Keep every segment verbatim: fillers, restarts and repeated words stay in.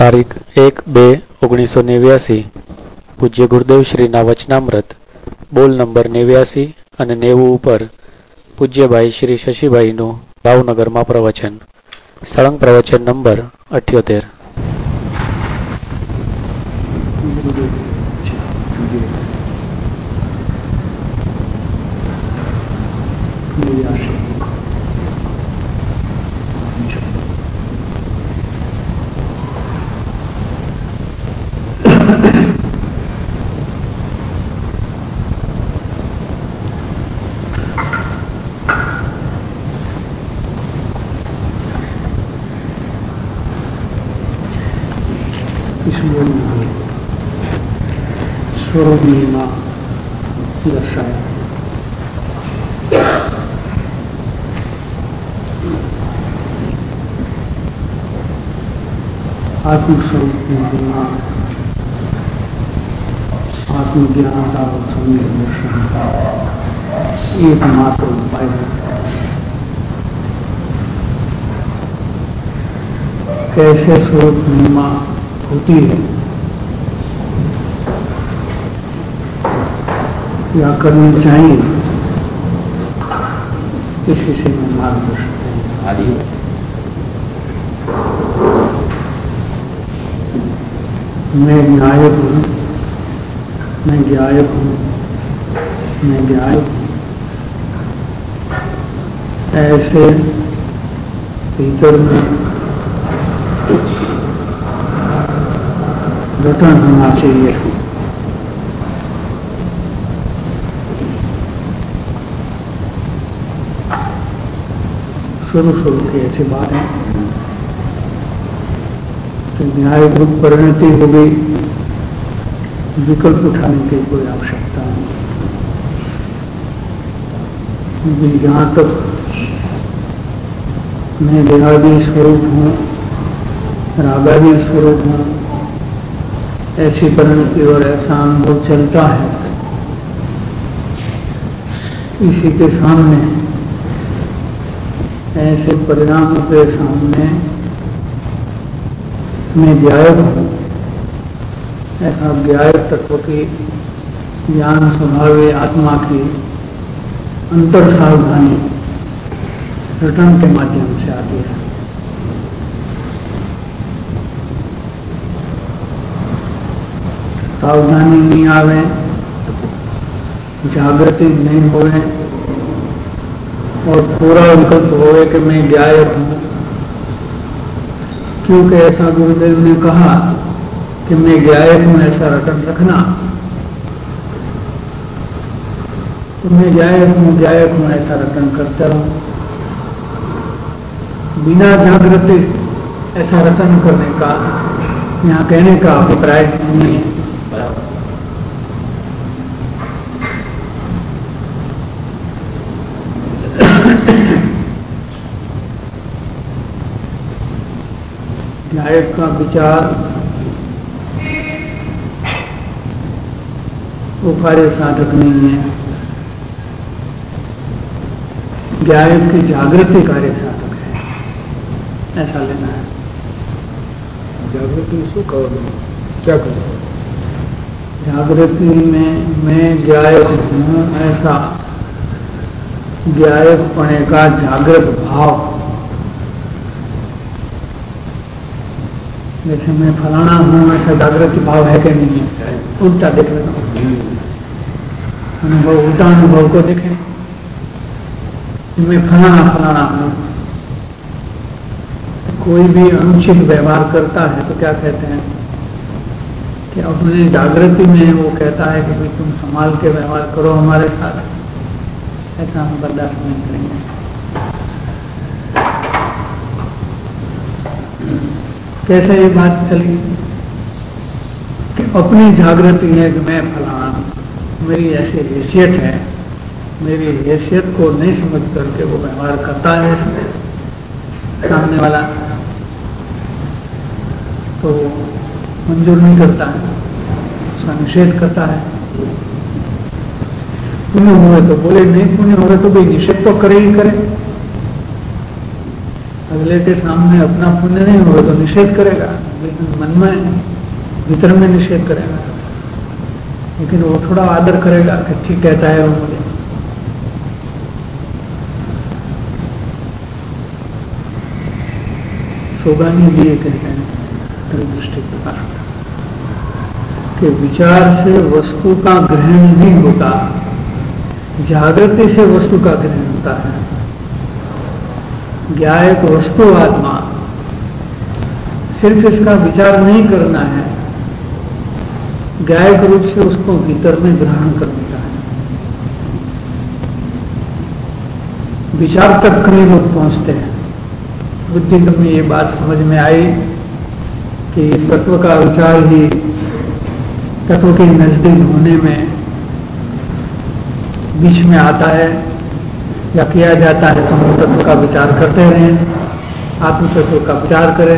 તારીખ એક બે ઓગણીસો નેવ્યાસી પૂજ્ય ગુરુદેવ શ્રીના વચનામૃત બોલ નંબર નેવ્યાસી અને નેવું ઉપર પૂજ્યભાઈ શ્રી શશીભાઈનું ભાવનગરમાં પ્રવચન. સળંગ પ્રવચન નંબર અઠ્યોતેર. स्वरूपीमा दर्शाया. आत्मस्वरूप महिमा, आत्मज्ञान का और सम्यक दर्शन का एकमात्र उपाय है. कैसे स्वरूप महिमा होती है या करनी चाहिए, इस विषय में मार्गदर्शन है. मैं न्यायक हूँ, मैं ज्ञायक हूँ, मैं ज्ञायक हूँ, ऐसे भीतर में रटन होना चाहिए. शुरू शुरू की ऐसी बात है तो न्याय रूप परिणति हो गई, विकल्प उठाने की कोई आवश्यकता नहीं. जहाँ तक मैं देहादी स्वरूप हूँ, रागादी स्वरूप हूँ, ऐसी परिणति और ऐसा अनुभव चलता है, इसी के सामने, ऐसे परिणाम के सामने मैं ज्ञायक हूँ, ऐसा ज्ञायक तत्व की ज्ञान स्वभावी आत्मा की अंतर सावधानी रटन के माध्यम से आती है. सावधानी नहीं आवे, जागृति नहीं होवे और पूरा विकल्प होवे कि मैं ज्ञायक हूँ, क्योंकि ऐसा गुरुदेव ने कहा कि मैं ज्ञायक हूँ, ऐसा रटन रखना. तो मैं ज्ञायक हूँ, ज्ञायक हूँ, ऐसा रटन करता रहूं, बिना जागृति ऐसा रटन करने का यहाँ कहने का अभिप्राय नहीं है. ज्ञायक का विचार वो कार्य साधक नहीं है, ज्ञायक की जागृति कार्य साधक है, ऐसा लेना है. जागृति शू कहो, क्या कहो? जागृति में मैं ज्ञायक हूँ, ऐसा ज्ञायक पने का जागृत भाव, जैसे मैं फलाना हूँ, ऐसा जागृति भाव है कि नहीं है, उल्टा देख लेना. अनुभव, उल्टा अनुभव को देखें, मैं फलाना फलाना हूँ. कोई भी अनुचित व्यवहार करता है तो क्या कहते हैं कि अपने जागृति में वो कहता है कि भाई तुम संभाल के व्यवहार करो हमारे साथ, ऐसा हम बर्दाश्त नहीं करेंगे. कैसे ये बात चली कि अपनी जागृति है कि मैं फलाना, मेरी ऐसी हैसियत है, मेरी हैसियत को नहीं समझ करके वो व्यवहार करता है इसमें सामने वाला, तो मंजूर नहीं करता है, उसका निषेध करता है. पुण्य हुए तो बोले, नहीं पुण्य हुए तो भाई निषेध तो करे ही करे. अगले के सामने अपना पुण्य नहीं होगा तो निषेध करेगा, मन में भीतर में निषेध करेगा, लेकिन वो थोड़ा आदर करेगा कि ठीक कहता है वो मुझे। सोगानी दिए कहते हैं दृष्टि प्रकार कि विचार से वस्तु का ग्रहण नहीं होता, जागृति से वस्तु का ग्रहण होता है। ज्ञायक वस्तु आत्मा सिर्फ इसका विचार नहीं करना है, ज्ञायक रूप से उसको भीतर में ग्रहण करने का है। विचार तक कई लोग पहुंचते हैं। बुद्धि में ये बात समझ में आई कि तत्व का विचार ही तत्व के नजदीक होने में बीच में आता है या किया जाता है, तो हम तत्व का विचार करते रहें, आत्म तत्व का विचार करें।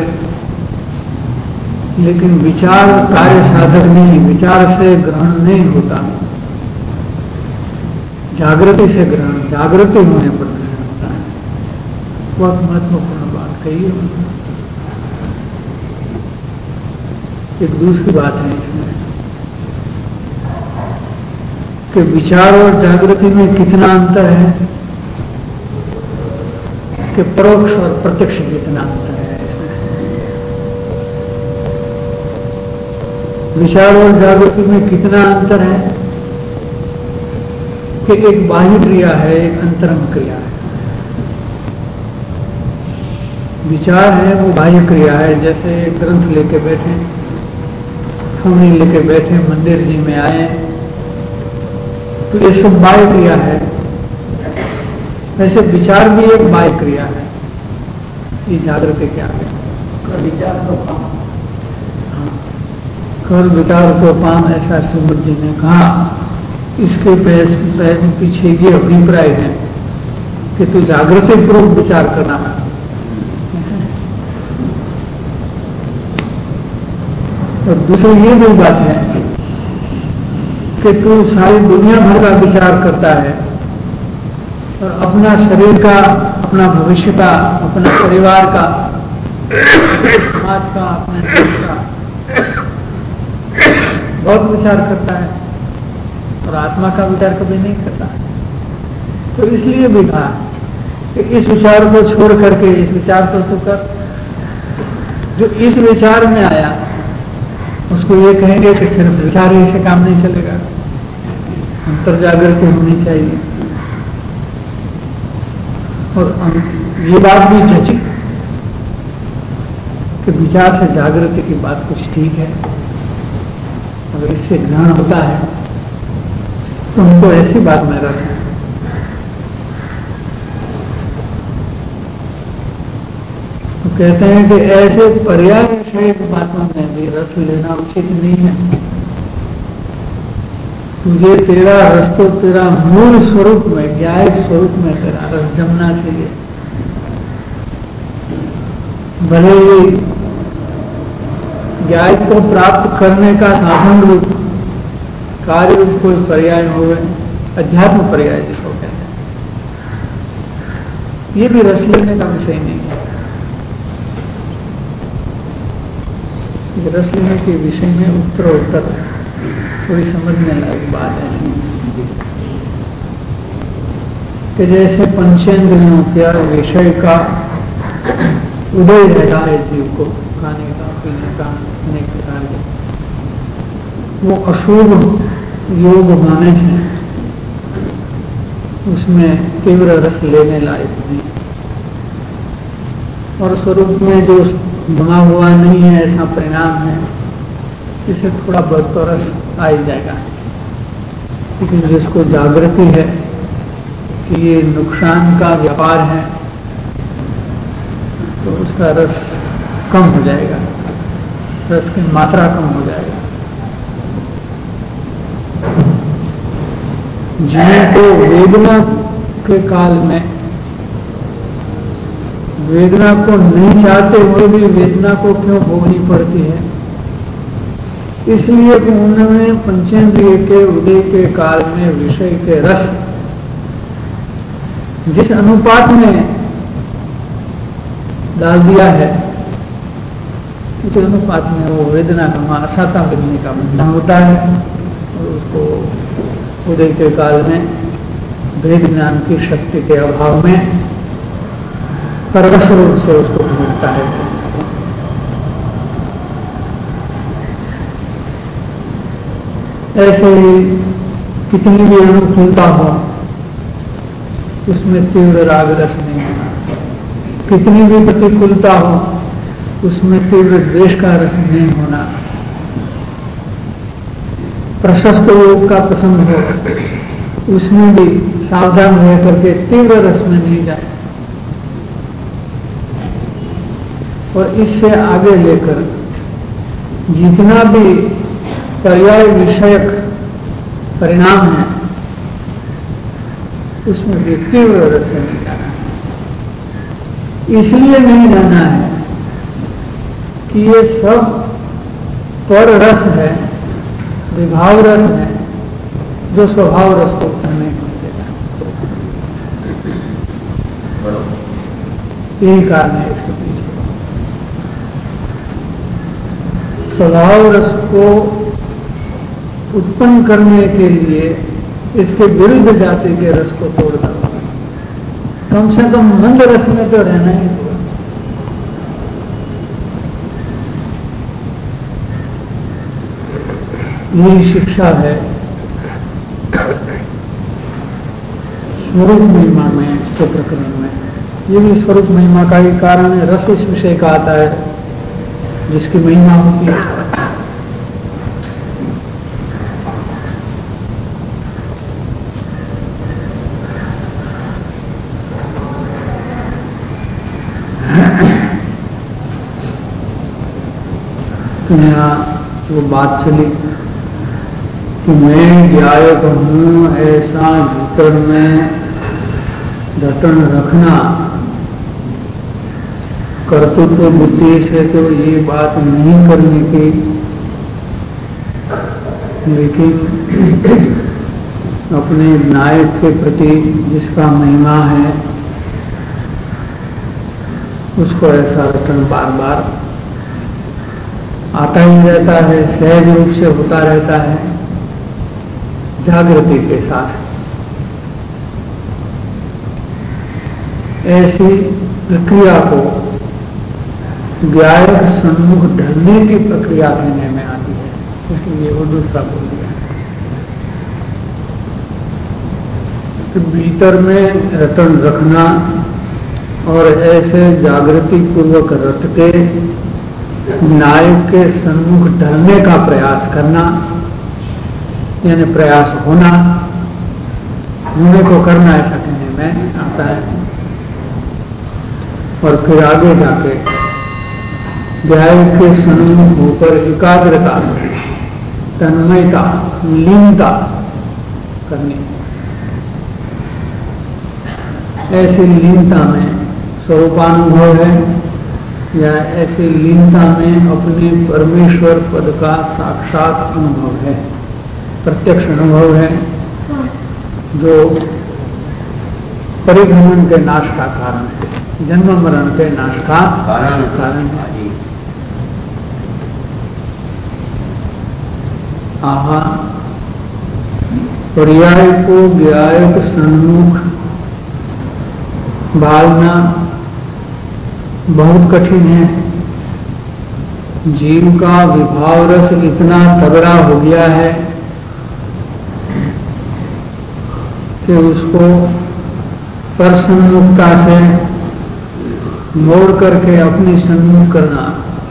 लेकिन विचार कार्य साधक नहीं, विचार से ग्रहण नहीं होता, जागृति से ग्रहण, जागृति होने पर ग्रहण होता है। बहुत महत्वपूर्ण बात कही है। एक दूसरी बात है इसमें कि विचार और जागृति में कितना अंतर है कि परोक्ष और प्रत्यक्ष जितना अंतर है इसमें। विचार और जागृति में कितना अंतर है कि एक बाह्य क्रिया है, एक अंतरंग क्रिया है। विचार है वो बाह्य क्रिया है, जैसे एक ग्रंथ लेके बैठे, थोड़ी लेके बैठे, मंदिर जी में आए, तो ये सब बाह्य क्रिया है। वैसे विचार भी एक बाह्य क्रिया है। ये जागृति क्या है? विचार तो पान, कर विचार तो पान, ऐसा श्रीमद जी ने कहा। इसके पीछे ये अभिप्राय है कि तू जागृति पूर्वक विचार करना है। और दूसरी ये भी बात है कि तू सारी दुनिया भर का विचार करता है और अपना शरीर का, अपना भविष्य का, अपना परिवार का, समाज का, अपने देश का बहुत विचार करता है और आत्मा का विचार कभी नहीं करता। तो इसलिए भी कहा कि इस विचार को छोड़ करके इस विचार तो तू कर। जो इस विचार में आया उसको ये कहेंगे कि सिर्फ विचार ही से काम नहीं चलेगा, अंतर जागृति होनी चाहिए। और ये बात भी जची कि विचार से जागृति की बात कुछ ठीक है, अगर इससे ग्रहण होता है तो हमको ऐसी बात में रस है। तो कहते हैं कि ऐसे पर्याय विषय बातों में भी रस लेना उचित नहीं है। तुझे तेरा रस तो तेरा मूल स्वरूप में, ज्ञायक स्वरूप में तेरा रस जमना चाहिए। भले ही ज्ञायक को प्राप्त करने का साधन रूप, कार्य रूप कोई पर्याय हो गए, अध्यात्म पर्याय जिसको कहते हैं, ये भी रस लेने का विषय नहीं है। ये रस लेने के विषय में उत्तर उत्तर थोड़ी समझने लायक बात ऐसी कि जैसे पंचेंद्रियों का विषय का उदय रहता है जीव को, खाने का, पीने का, अनेक प्रकार के, वो अशुभ योग होने से उसमें तीव्र रस लेने लायक नहीं, और स्वरूप में जो बना हुआ नहीं है ऐसा परिणाम है, इसे थोड़ा बहुत तो रस आ ही जाएगा। लेकिन जिसको जागृति है कि ये नुकसान का व्यापार है, तो उसका रस कम हो जाएगा, रस की मात्रा कम हो जाएगा। जिनको वेदना के काल में वेदना को नहीं चाहते हुए भी वेदना को क्यों भोगनी पड़ती है, इसलिए कि उन्होंने पंचेंद्रिय के उदय के काल में विषय के रस जिस अनुपात में डाल दिया है, उस अनुपात में वो वेदना का वहाँ असाता बनने का बदलाव होता है और उसको उदय के काल में वेद ज्ञान की शक्ति के अभाव में परवश रूप से उसको मिलता है। ऐसे ही कितनी भी अनुकूलता हो उसमें तीव्र राग रस नहीं होना, कितनी भी प्रतिकूलता हो उसमें तीव्र द्वेष का रस नहीं होना, प्रशस्त योग का प्रसंग हो उसमें भी सावधान रह करके तीव्र रस में नहीं जाए और इससे आगे लेकर जितना भी पर्याय विषयक परिणाम है उसमें भी तीव्र रस से नहीं जाना है। इसलिए नहीं जाना है कि ये सब पर रस है, विभाव रस है, जो स्वभाव रस को नहीं देता। यही कारण है इसके पीछे। स्वभाव रस को उत्पन्न करने के लिए इसके विरुद्ध जाति के रस को तोड़ना, कम से कम मंद रस में तो रहना ही होगा। यही शिक्षा है स्वरूप महिमा में के प्रकरण में। ये भी स्वरूप महिमा का ही कारण है। रस इस विषय का आता है जिसकी महिमा होती है। तो यहाँ वो बात चली कि मैं गायक हूं, ऐसा भीतर में ढटन रखना कर्तृत्व बुद्धि से तो ये बात नहीं करने की, लेकिन अपने नायक के प्रति जिसका महिमा है उसको ऐसा रटन बार बार आता ही रहता है, सहज रूप से होता रहता है, जागृति के साथ। ऐसी प्रक्रिया को गायक सन्मुख ढलने की प्रक्रिया कहने में आती है, इसलिए वो दूसरा बोल दिया। तो भीतर में रटन रखना और ऐसे जागृति पूर्वक रट के नायक के सन्मुख ढलने का प्रयास करना, यानी प्रयास होना, होने को करना, ऐसा कहने में आता है। और फिर आगे जाके गायक के सन्मुख होकर एकाग्रता, तन्मयता, लीनता करनी। ऐसी लीनता में स्वरूपानुभव है या ऐसी लीनता में अपने परमेश्वर पद का साक्षात अनुभव है, प्रत्यक्ष अनुभव है, जो परिभ्रमण के नाश का कारण है, जन्म मरण के नाश का कारण कारण है। आहा, पर्याय को गायक सन्मुख बालना बहुत कठिन है। जीव का विभाव रस इतना तगड़ा हो गया है कि उसको पर सन्मुखता से मोड़ करके अपनी सन्मुख करना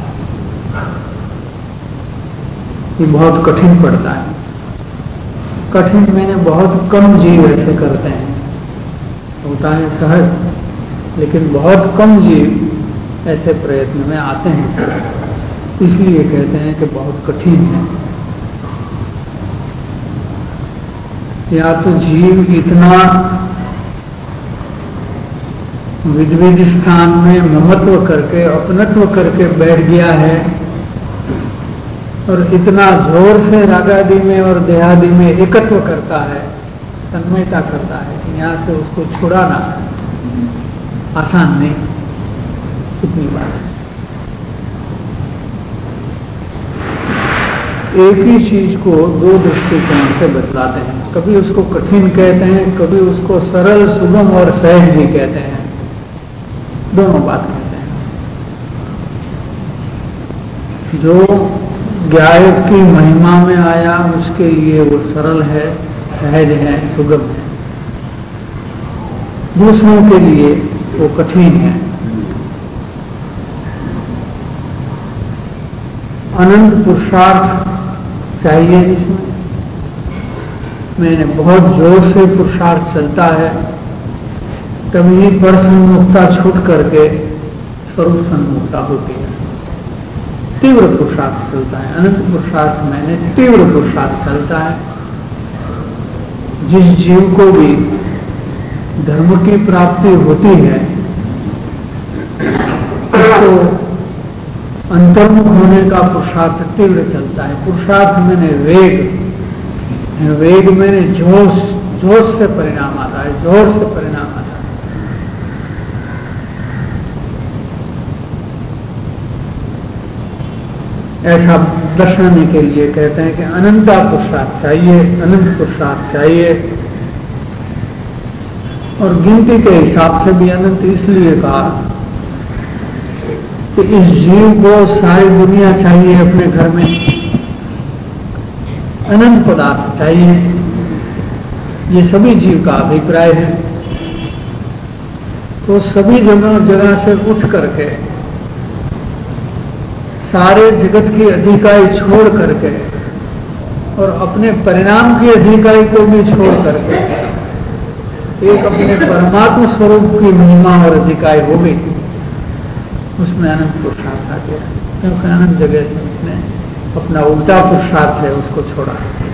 ये बहुत कठिन पड़ता है। कठिन मैंने बहुत कम जीव ऐसे करते हैं, होता है सहज, लेकिन बहुत कम जीव ऐसे प्रयत्न में आते हैं, इसलिए कहते हैं कि बहुत कठिन है। या तो जीव इतना विध विध स्थान में ममत्व करके, अपनत्व करके बैठ गया है और इतना जोर से रागादि में और देहादि में एकत्व करता है, तन्मयता करता है कि यहाँ से उसको छुड़ाना आसान नहीं, इतनी बात है। एक ही चीज को दो दृष्टिकोण से बतलाते हैं। कभी उसको कठिन कहते हैं, कभी उसको सरल, सुगम और सहज भी कहते हैं। दोनों बात कहते हैं। जो गायक की महिमा में आया उसके लिए वो सरल है, सहज है, सुगम है। दूसरों के लिए वो कठिन है। अनंत पुरुषार्थ चाहिए इसमें। मैंने बहुत जोर से पुरुषार्थ चलता है, तभी पर सन्मुखता छूट करके स्वरूप सन्मुखता होती है। तीव्र पुरुषार्थ चलता है, अनंत पुरुषार्थ मैंने तीव्र पुरुषार्थ चलता है। जिस जीव को भी धर्म की प्राप्ति होती है उसको अंतर्मुख होने का पुरुषार्थ तीव्र चलता है। पुरुषार्थ मैंने वेग, वेग मैंने जोश, जोश से परिणाम आता है, जोश से परिणाम आता है। ऐसा दर्शाने के लिए कहते हैं कि अनंता पुरुषार्थ चाहिए, अनंत पुरुषार्थ चाहिए। और गिनती के हिसाब से भी अनंत इसलिए कहा कि इस जीव को सारी दुनिया चाहिए अपने घर में, अनंत पदार्थ चाहिए। ये सभी जीव का अभिप्राय है। तो सभी जगह जगह से उठ करके सारे जगत की अधिकारी छोड़ करके और अपने परिणाम की अधिकारी को भी छोड़ करके एक अपने परमात्मा स्वरूप की महिमा और अधिकारी हो गई। उसमें अनंत पुरुषार्थ आ गया, क्योंकि अनंत जगह से उसने अपना उल्टा पुरुषार्थ है उसको छोड़ा।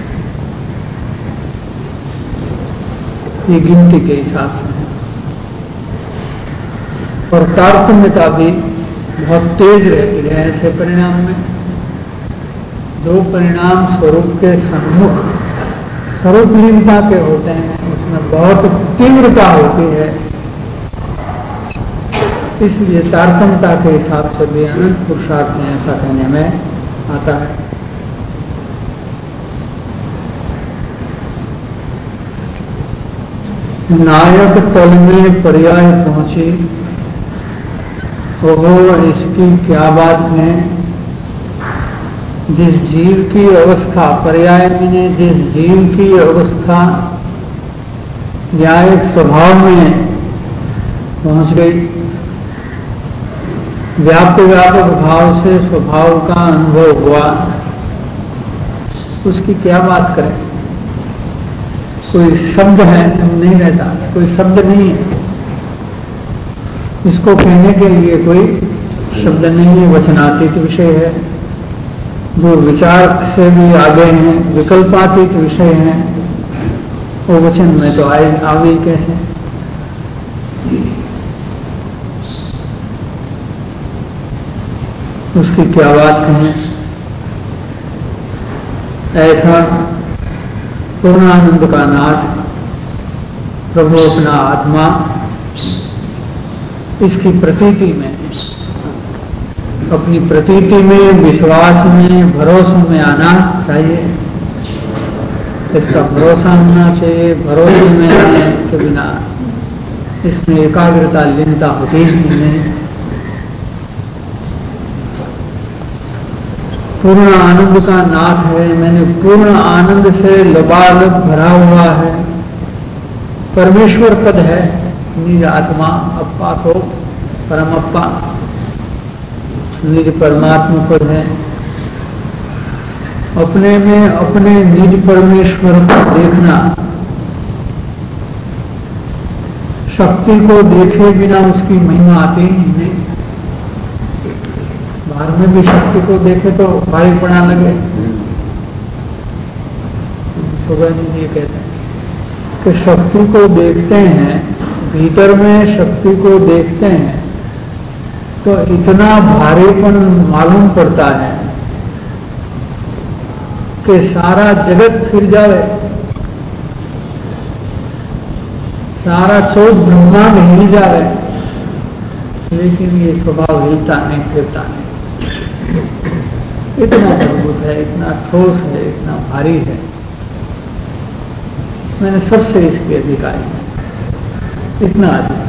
ये गिनती के हिसाब से है। और तारतम्यता भी बहुत तेज रहती है ऐसे परिणाम में। जो परिणाम स्वरूप के सन्मुख स्वरूप लीनता के होते हैं उसमें बहुत तीव्रता होती है। इसलिए तारतम्यता के हिसाब से भी अनंत पुरुषार्थ में ऐसा कहने में आता है। नायक तल में पर्याय पहुंची, ओहो इसकी क्या बात है। जिस जीव की अवस्था, पर्याय में जिस जीव की अवस्था न्यायिक स्वभाव में पहुंच गई, व्याप्त व्यापक भाव से स्वभाव का अनुभव हुआ, उसकी क्या बात करें। कोई शब्द है नहीं रहता, कोई शब्द नहीं है, इसको कहने के लिए कोई शब्द नहीं है। वचनातीत विषय है, जो विचार से भी आगे हैं, विकल्पातीत विषय हैं, वो वचन में तो आए आवे कैसे। उसकी क्या बात कहें। ऐसा पूर्णानंद का नाथ प्रभु अपना आत्मा इसकी प्रतीति में, अपनी प्रतीति में, विश्वास में, भरोसे में आना चाहिए। इसका भरोसा होना चाहिए। भरोसे में आने के बिना इसमें एकाग्रता लीनता होती ही नहीं। पूर्ण आनंद का नाथ है, मैंने पूर्ण आनंद से लबालब भरा हुआ है। परमेश्वर पद है, निज आत्मा अप्पा को परम अप्पा, निज परमात्मा पद है। अपने में अपने निज परमेश्वर को देखना, शक्ति को देखे बिना उसकी महिमा आती ही नहीं। बाहर में भी शक्ति को देखे तो भारी पड़ा लगे। सुबह जी ये कहते हैं कि शक्ति को देखते हैं, भीतर में शक्ति को देखते हैं तो इतना भारीपन मालूम पड़ता है कि सारा जगत फिर जाए, सारा चौथ ब्रह्मांड हिल जाए, लेकिन ये स्वभाव हिलता नहीं, फिरता नहीं। इतना मजबूत है, इतना ठोस है, इतना भारी है, मैंने सबसे इसकी अधिकारी है, इतना अधिक।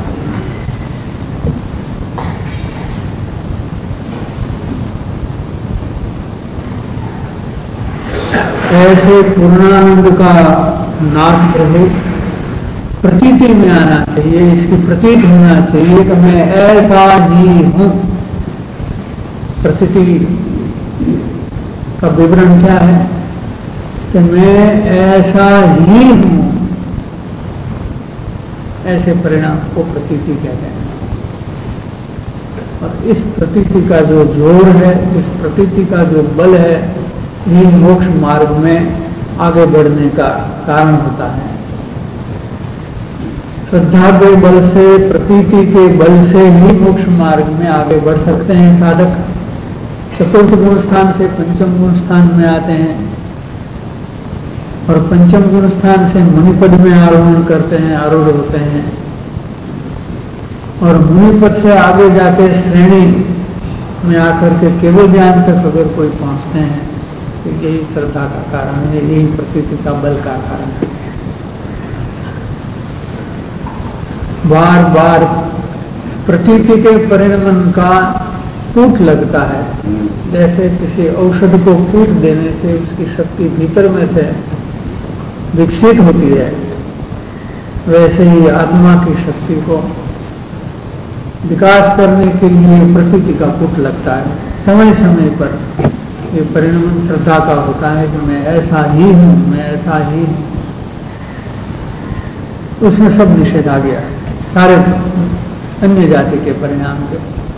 ऐसे पूर्णानंद का नाथ प्रभु प्रतीति में आना चाहिए, इसकी प्रतीत होना चाहिए कि मैं ऐसा ही हूं। प्रतीति का विवरण क्या है कि मैं ऐसा ही हूं, ऐसे परिणाम को प्रतीति कहते हैं। और इस प्रतीति का जो जोर है, इस प्रतीति का जो बल है, ये मोक्ष मार्ग में आगे बढ़ने का कारण होता है। श्रद्धा के बल से, प्रतीति के बल से ही मोक्ष मार्ग में आगे बढ़ सकते हैं साधक। चतुर्थ गुण स्थान से पंचम गुण स्थान में आते हैं और पंचम गुण स्थान से मुनिपद में आरोहण करते हैं, आरूढ़ होते हैं। और मुनिपद से आगे जाके श्रेणी में आकर के केवल ज्ञान तक अगर कोई पहुंचते हैं तो यही श्रद्धा का कारण है, यही प्रतीति का बल का कारण है। बार बार प्रतीति के परिणमन का कूट लगता है। जैसे किसी औषध को कूट देने से उसकी शक्ति भीतर में से विकसित होती है, वैसे ही आत्मा की शक्ति को विकास करने के लिए प्रतीति का कूट लगता है। समय समय पर ये परिणमन श्रद्धा का होता है कि मैं ऐसा ही हूं, मैं ऐसा ही हूं। उसमें सब निषेध आ गया, सारे अन्य जाति के परिणाम के।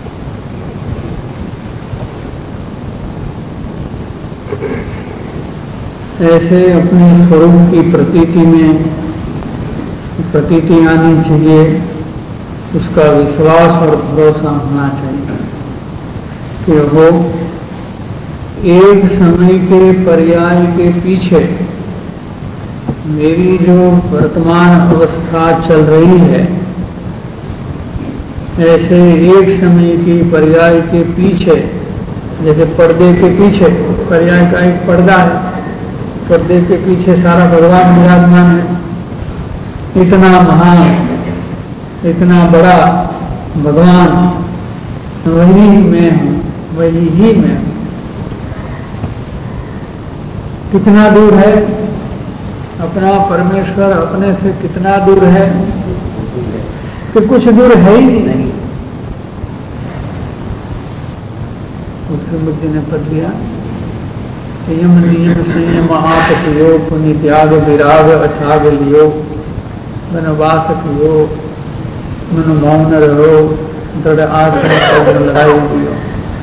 ऐसे अपने स्वरूप की प्रतीति में प्रतीति आनी चाहिए, उसका विश्वास और भरोसा होना चाहिए कि वो एक समय के पर्याय के पीछे मेरी जो वर्तमान अवस्था चल रही है, ऐसे एक समय की पर्याय के पीछे, जैसे पर्दे के पीछे पर्याय का एक पर्दा है, पर्दे के पीछे सारा भगवान विराजमान है। इतना महान, इतना बड़ा भगवान वही मैं हूं, वही ही मैं हूं। कितना दूर है अपना परमेश्वर, अपने से कितना दूर है कि कुछ दूर है ही नहीं। उससे मुझे ने पद दिया, यम नियम संयम आपतियो, पुनि त्याग विराग अथाग लियो, वनवास कियो, मनु मौन रहो, दृढ़ आसन और लड़ाई दियो।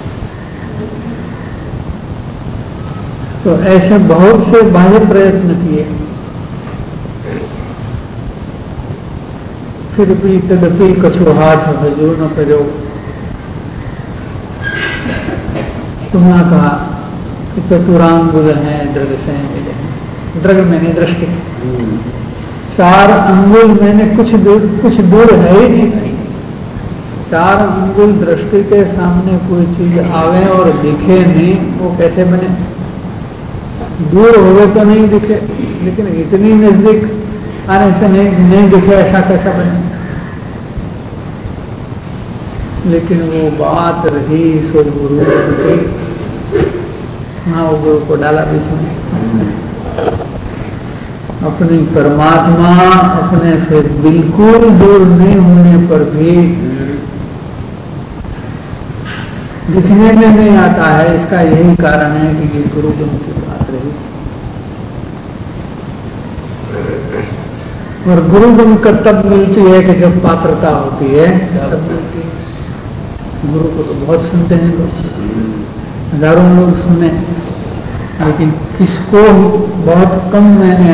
तो ऐसे बहुत से बाह्य प्रयत्न किए, फिर भी तदपि कछु हाथ हजू न करो। तुमने कहा कि चतुरांगुल है, दृढ़ से मिले, दृढ़ मैंने दृष्टि, चार अंगुल मैंने कुछ दूर, कुछ दूर है ही नहीं। चार अंगुल दृष्टि के सामने कोई चीज आवे और दिखे नहीं, वो कैसे बने? दूर हो गए तो नहीं दिखे, लेकिन इतनी नजदीक आने से नहीं नहीं दिखे, ऐसा कैसा बने? लेकिन वो बात रही सो गुरु की, हाँ वो गुरु को डाला बीच में। अपनी परमात्मा अपने से बिल्कुल दूर नहीं होने पर भी दिखने में नहीं आता है। इसका यही कारण है कि ये गुरु गुरु की बात रही। और गुरु गुरु का तब मिलती है कि जब पात्रता होती है, तब मिलती है। गुरु को तो बहुत सुनते हैं लोग, हजारों लोग सुने, लेकिन किसको बहुत कम मैंने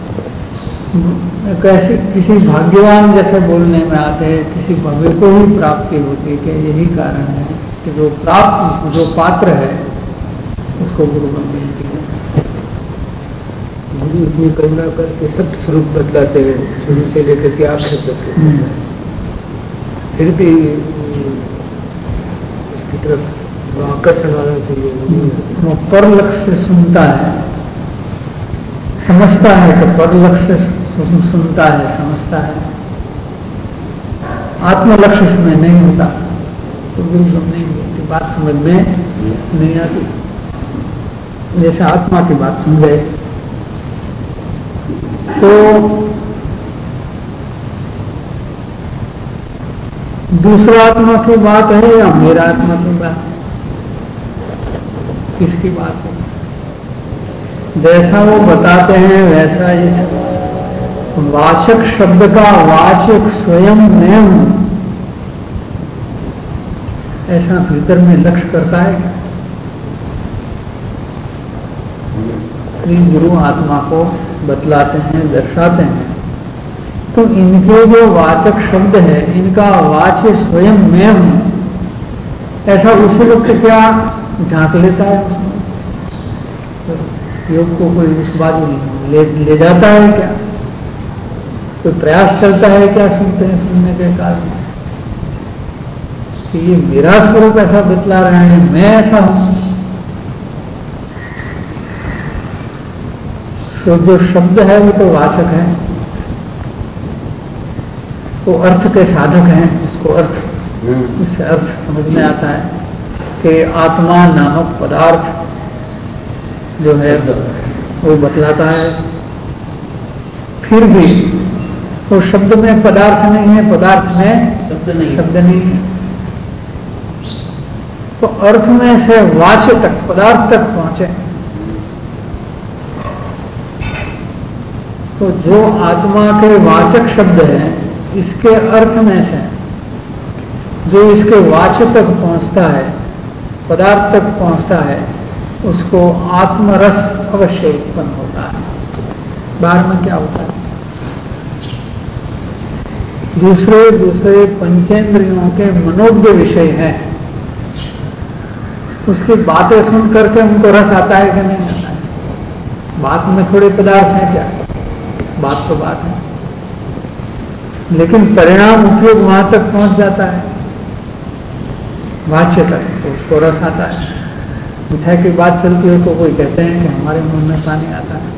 कैसे किसी भाग्यवान जैसे बोलने में आते हैं, किसी भव्य को ही प्राप्ति होती है। कि यही कारण है कि जो प्राप्त जो पात्र है उसको गुरु बन मिलती है। गुरु इतनी करुणा करके सब स्वरूप बदलाते हैं, शुरू से लेकर के आखिर तक, फिर भी उसकी तरफ वो आकर्षण वाला चाहिए। वो पर लक्ष्य से सुनता है, समझता है तो पर लक्ष्य से सुनता है, समझता है। आत्म लक्ष्य इसमें नहीं होता तो गुरु नहीं होती, बात समझ में नहीं आती। जैसे आत्मा की बात समझे तो दूसरा आत्मा की बात है या मेरा आत्मा की बात, किसकी बात है? जैसा वो बताते हैं वैसा इस वाचक शब्द का वाचक स्वयं मैं हूं, ऐसा भीतर में लक्ष्य करता है। श्री गुरु आत्मा को बतलाते हैं, दर्शाते हैं, तो इनके जो वाचक शब्द है इनका वाच्य स्वयं मैं हूं, ऐसा उसी वक्त क्या झांक लेता है उसमें? योग को कोई उस बात ले, ले जाता है क्या? कोई प्रयास चलता है क्या सुनते हैं सुनने के कारण कि ये मेरा स्वरूप ऐसा बतला रहे हैं, मैं ऐसा हूं? तो जो शब्द है वो तो वाचक है, वो अर्थ के साधक हैं। उसको अर्थ, इससे अर्थ समझ में आता है कि आत्मा नामक पदार्थ जो है वो बतलाता है। फिर भी वो शब्द में पदार्थ नहीं है, पदार्थ में शब्द नहीं, शब्द नहीं है। तो अर्थ में से वाच्य तक, पदार्थ तक पहुंचे तो जो आत्मा के वाचक शब्द है इसके अर्थ में से जो इसके वाच्य तक पहुंचता है, पदार्थ तक पहुंचता है, उसको आत्मरस अवश्य उत्पन्न होता है। बाहर में क्या होता है? दूसरे दूसरे पंचेंद्रियों के मनोज्ञ विषय हैं, उसकी बातें सुन करके उनको रस आता है कि नहीं आता है? बात में थोड़े पदार्थ हैं क्या? बात तो बात है, लेकिन परिणाम उपयोग वहां तक पहुंच जाता है, वाच्य तक, तो उसको रस आता है। मिठाई की बात चलती है तो कोई कहते हैं कि हमारे मुंह में पानी आता है।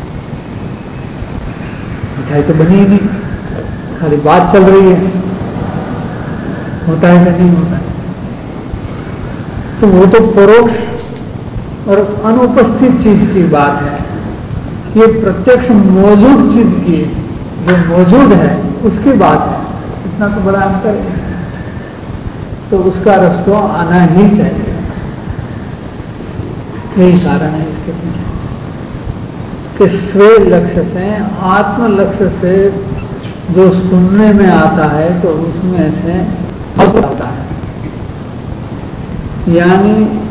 मिठाई तो बनी ही नहीं, खाली बात चल रही है, होता है कि नहीं होता है? तो वो तो परोक्ष और अनुपस्थित चीज की बात है। ये प्रत्यक्ष मौजूद चीज की, जो मौजूद है उसकी बात है। इतना तो बड़ा अंतर है, तो उसका रस तो आना ही चाहिए। यही कारण है इसके पीछे कि स्वे लक्ष्य से, आत्म लक्ष्य से जो सुनने में आता है तो उसमें से अब आता है, यानी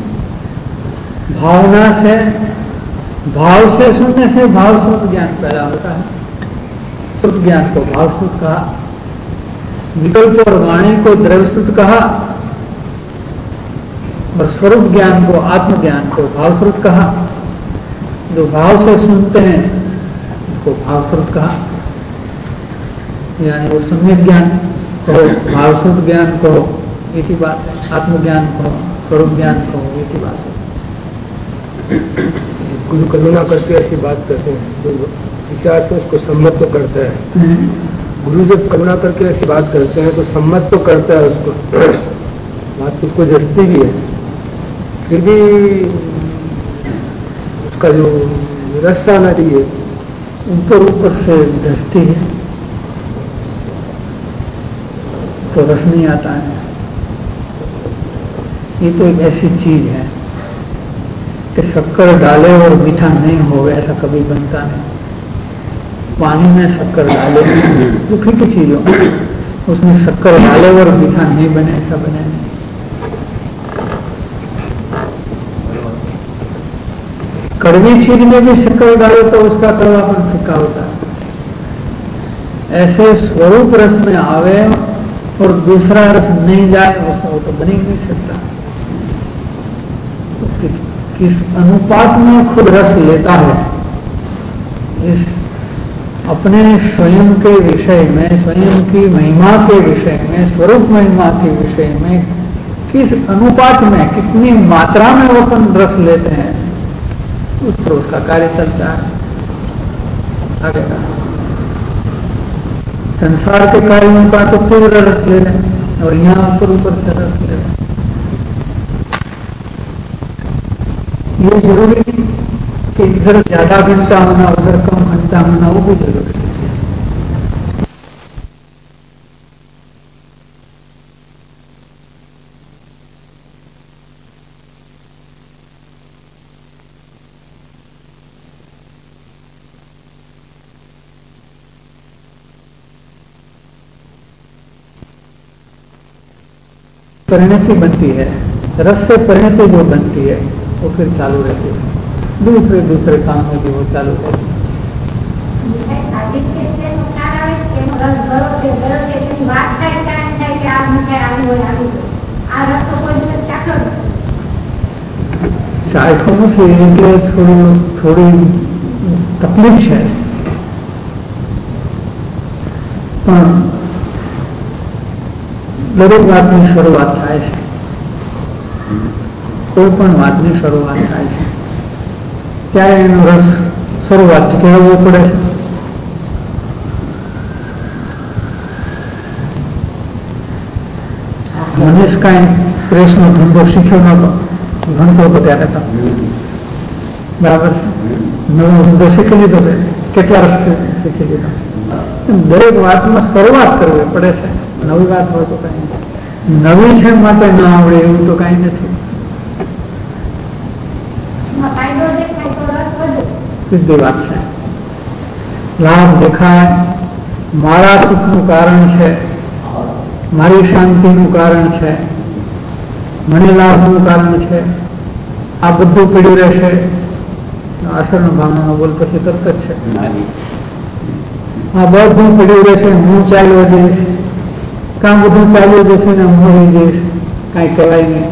भावना से, भाव से सुनने से भाव श्रुत ज्ञान पैदा होता है। श्रुत ज्ञान को भाव श्रुत कहा, विकल्प और वाणी को द्रव्य श्रुत कहा, और स्वरूप ज्ञान को, आत्मज्ञान को भाव श्रुत कहा। जो भाव से सुनते हैं उसको भाव श्रुत कहा, यानी वो सम्यक ज्ञान को, भाव श्रुत ज्ञान को, एक ही बात है। आत्मज्ञान को, स्वरूप ज्ञान को, एक ही बात है। गुरु करुणा करके ऐसी बात करते हैं, जो विचार से उसको सम्मत तो करता है। गुरु जब करुणा करके ऐसी बात करते हैं तो सम्मत तो करता है उसको, बात उसको जस्ती भी है, फिर भी उसका जो रस आना चाहिए ऊपर ऊपर से जस्ती है तो रस नहीं आता है। ये तो एक ऐसी चीज है कि शक्कर डाले और मीठा नहीं हो, ऐसा कभी बनता नहीं। पानी में शक्कर डाले तो फिर चीज हो, उसमें शक्कर डाले और मीठा नहीं बने, ऐसा बने नहीं। कड़वी चीज में भी शक्कर डाले तो उसका कड़वापन फिक्का होता है। ऐसे स्वरूप रस में आवे और दूसरा रस नहीं जाए, उससे वो तो बन ही नहीं सकता। तो कि, किस अनुपात में खुद रस लेता है, इस अपने स्वयं के विषय में, स्वयं की महिमा के विषय में, स्वरूप महिमा के विषय में किस अनुपात में, कितनी मात्रा में वो अपन रस लेते हैं, उस पर उसका कार्य चलता है। आगे का संसार के कार्यों का तो तीव्र रस ले लें और यहाँ ऊपर ऊपर से रस ले लें। ये जरूरी नहीं कि इधर ज्यादा घंटा होना उधर कम घंटा होना, वो भी जरूरी है। परिणति बनती है, रस से परिणति जो बनती है वो फिर चालू रहती है, दूसरे दूसरे काम में भी वो चालू रहती है। ચાખવું છે એટલે થોડું થોડી તકલીફ છે, પણ દરેક વાતની શરૂઆત થાય છે, કોઈ પણ વાતની શરૂઆત થાય છે ત્યારે એનો રસ શરૂઆતથી કેળવવો પડે છે। મનીષ કાંઈ પ્રેસનો ધંધો શીખ્યો નહોતો, ભણતો હતો ત્યારે તો બરાબર છે, નવો ધંધો શીખી લીધો, કેટલા વર્ષથી શીખી લીધો। દરેક વાતમાં શરૂઆત કરવી પડે છે, નવી વાત હોય તો કઈ નવી છે માટે ના આવડે એવું તો કઈ નથી। સીધી વાત છે, લાભ દેખાય, મારા સુખનું કારણ છે, મારી શાંતિનું કારણ છે, મને લાભનું કારણ છે, આ બધું પડ્યું રહેશે આસરણ ભાવનાનો બોલ પછી તરત જ છે, આ બધું પડ્યું રહેશે, હું ચાલ્યો જઈશ, કામ બધું ચાલ્યું જશે ને હું રહી જઈશ, કાંઈ કહેવાય નહીં।